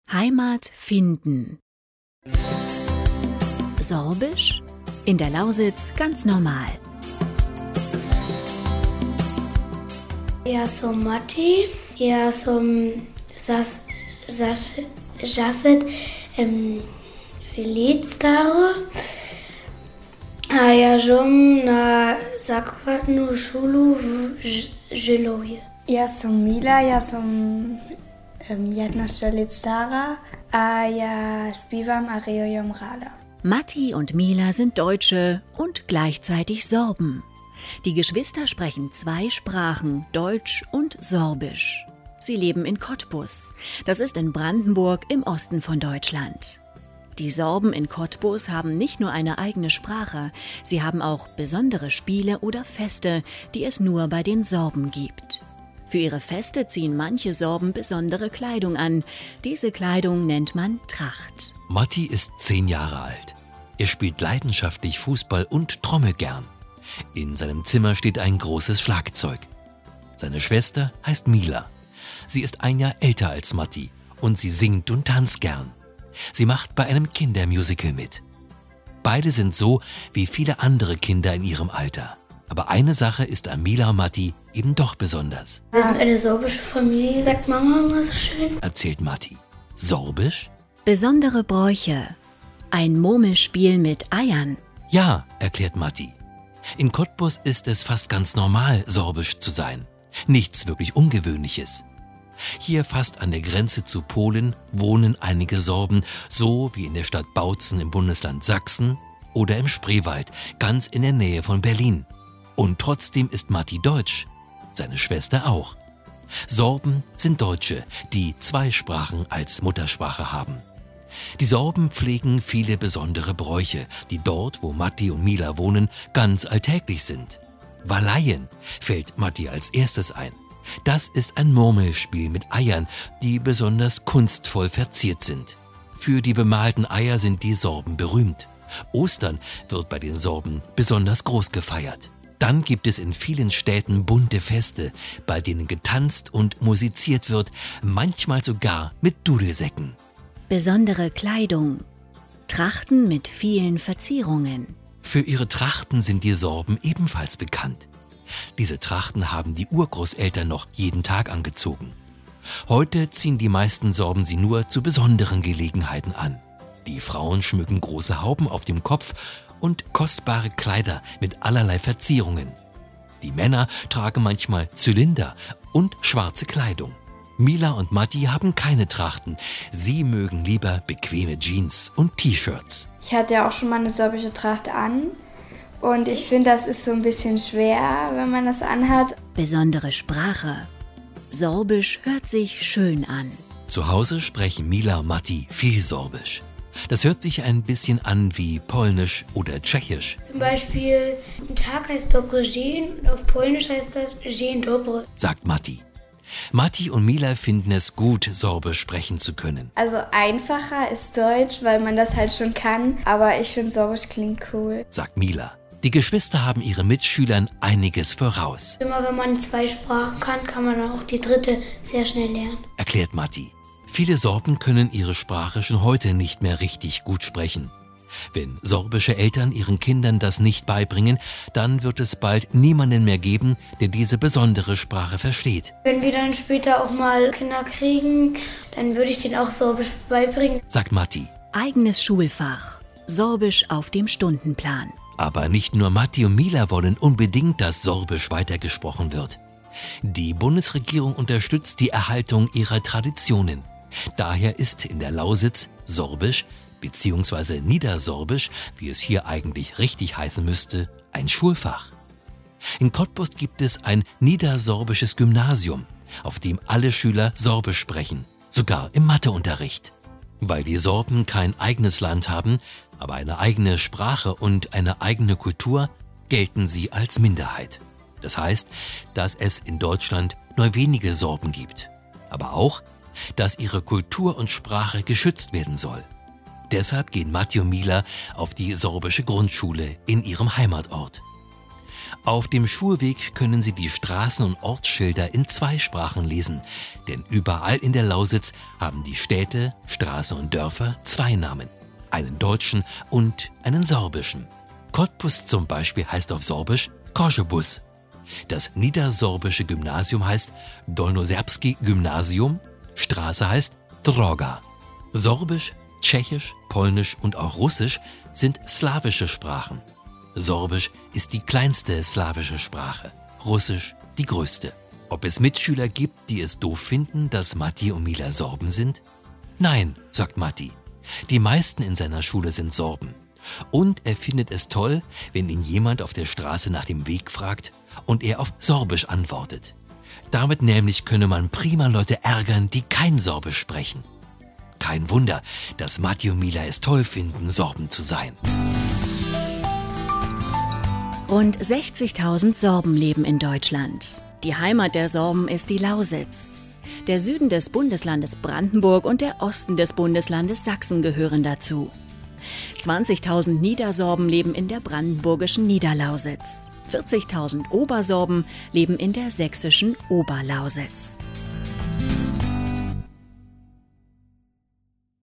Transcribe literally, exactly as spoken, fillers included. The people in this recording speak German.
Heimat finden. Sorbisch? In der Lausitz ganz normal. Ja som Matti, ja som sas, sas, jaset em Liedstare, a ja som na zakładnu szulu w Żylowie. Ja som Mila, ja som um, jedna Liedstara, a ja spivam Areojom Rala. Matti und Mila sind Deutsche und gleichzeitig Sorben. Die Geschwister sprechen zwei Sprachen, Deutsch und Sorbisch. Sie leben in Cottbus. Das ist in Brandenburg im Osten von Deutschland. Die Sorben in Cottbus haben nicht nur eine eigene Sprache, sie haben auch besondere Spiele oder Feste, die es nur bei den Sorben gibt. Für ihre Feste ziehen manche Sorben besondere Kleidung an. Diese Kleidung nennt man Tracht. Matti ist zehn Jahre alt. Er spielt leidenschaftlich Fußball und trommelt gern. In seinem Zimmer steht ein großes Schlagzeug. Seine Schwester heißt Mila. Sie ist ein Jahr älter als Matti und sie singt und tanzt gern. Sie macht bei einem Kindermusical mit. Beide sind so wie viele andere Kinder in ihrem Alter. Aber eine Sache ist an Mila und Matti eben doch besonders. Wir sind eine sorbische Familie, sagt Mama immer so schön. Erzählt Matti. Sorbisch? Besondere Bräuche. Ein Murmelspiel mit Eiern. Ja, erklärt Matti. In Cottbus ist es fast ganz normal, sorbisch zu sein. Nichts wirklich Ungewöhnliches. Hier fast an der Grenze zu Polen wohnen einige Sorben, so wie in der Stadt Bautzen im Bundesland Sachsen oder im Spreewald, ganz in der Nähe von Berlin. Und trotzdem ist Matti deutsch, seine Schwester auch. Sorben sind Deutsche, die zwei Sprachen als Muttersprache haben. Die Sorben pflegen viele besondere Bräuche, die dort, wo Matti und Mila wohnen, ganz alltäglich sind. Waleien fällt Matti als erstes ein. Das ist ein Murmelspiel mit Eiern, die besonders kunstvoll verziert sind. Für die bemalten Eier sind die Sorben berühmt. Ostern wird bei den Sorben besonders groß gefeiert. Dann gibt es in vielen Städten bunte Feste, bei denen getanzt und musiziert wird, manchmal sogar mit Dudelsäcken. Besondere Kleidung. Trachten mit vielen Verzierungen. Für ihre Trachten sind die Sorben ebenfalls bekannt. Diese Trachten haben die Urgroßeltern noch jeden Tag angezogen. Heute ziehen die meisten Sorben sie nur zu besonderen Gelegenheiten an. Die Frauen schmücken große Hauben auf dem Kopf und kostbare Kleider mit allerlei Verzierungen. Die Männer tragen manchmal Zylinder und schwarze Kleidung. Mila und Matti haben keine Trachten. Sie mögen lieber bequeme Jeans und T-Shirts. Ich hatte ja auch schon mal eine sorbische Tracht an und ich finde, das ist so ein bisschen schwer, wenn man das anhat. Besondere Sprache. Sorbisch hört sich schön an. Zu Hause sprechen Mila und Matti viel Sorbisch. Das hört sich ein bisschen an wie Polnisch oder Tschechisch. Zum Beispiel, ein Tag heißt Dobry dzień und auf Polnisch heißt das Dzień dobry, sagt Matti. Matti und Mila finden es gut, Sorbisch sprechen zu können. Also einfacher ist Deutsch, weil man das halt schon kann, aber ich finde Sorbisch klingt cool, sagt Mila. Die Geschwister haben ihren Mitschülern einiges voraus. Immer wenn man zwei Sprachen kann, kann man auch die dritte sehr schnell lernen, erklärt Matti. Viele Sorben können ihre Sprache schon heute nicht mehr richtig gut sprechen. Wenn sorbische Eltern ihren Kindern das nicht beibringen, dann wird es bald niemanden mehr geben, der diese besondere Sprache versteht. Wenn wir dann später auch mal Kinder kriegen, dann würde ich denen auch Sorbisch beibringen, sagt Matti. Eigenes Schulfach. Sorbisch auf dem Stundenplan. Aber nicht nur Matti und Mila wollen unbedingt, dass Sorbisch weitergesprochen wird. Die Bundesregierung unterstützt die Erhaltung ihrer Traditionen. Daher ist in der Lausitz Sorbisch bzw. Niedersorbisch, wie es hier eigentlich richtig heißen müsste, ein Schulfach. In Cottbus gibt es ein niedersorbisches Gymnasium, auf dem alle Schüler Sorbisch sprechen, sogar im Matheunterricht. Weil die Sorben kein eigenes Land haben, aber eine eigene Sprache und eine eigene Kultur, gelten sie als Minderheit. Das heißt, dass es in Deutschland nur wenige Sorben gibt, aber auch, dass ihre Kultur und Sprache geschützt werden soll. Deshalb gehen Matti und Mila auf die sorbische Grundschule in ihrem Heimatort. Auf dem Schulweg können Sie die Straßen- und Ortsschilder in zwei Sprachen lesen, denn überall in der Lausitz haben die Städte, Straßen und Dörfer zwei Namen, einen deutschen und einen sorbischen. Cottbus zum Beispiel heißt auf Sorbisch Koschebus. Das niedersorbische Gymnasium heißt Dolnoserbski Gymnasium, Straße heißt Droga. Sorbisch, Tschechisch, Polnisch und auch Russisch sind slawische Sprachen. Sorbisch ist die kleinste slawische Sprache, Russisch die größte. Ob es Mitschüler gibt, die es doof finden, dass Matti und Mila Sorben sind? Nein, sagt Matti. Die meisten in seiner Schule sind Sorben. Und er findet es toll, wenn ihn jemand auf der Straße nach dem Weg fragt und er auf Sorbisch antwortet. Damit nämlich könne man prima Leute ärgern, die kein Sorbisch sprechen. Kein Wunder, dass Matti und Mila es toll finden, Sorben zu sein. Rund sechzigtausend Sorben leben in Deutschland. Die Heimat der Sorben ist die Lausitz. Der Süden des Bundeslandes Brandenburg und der Osten des Bundeslandes Sachsen gehören dazu. zwanzigtausend Niedersorben leben in der brandenburgischen Niederlausitz. vierzigtausend Obersorben leben in der sächsischen Oberlausitz.